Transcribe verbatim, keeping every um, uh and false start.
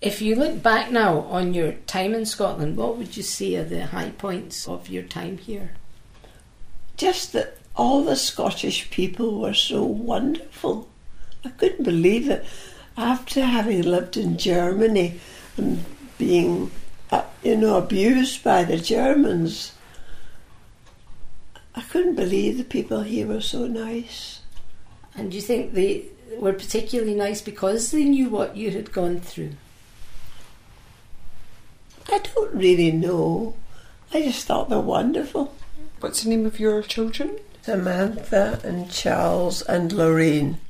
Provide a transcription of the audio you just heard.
If you look back now on your time in Scotland, what would you say are the high points of your time here? Just that all the Scottish people were so wonderful. I couldn't believe it. After having lived in Germany and being, uh, you know, abused by the Germans, I couldn't believe the people here were so nice. And do you think they were particularly nice because they knew what you had gone through? I don't really know. I just thought they're wonderful. What's the name of your children? Samantha and Charles and Lorraine.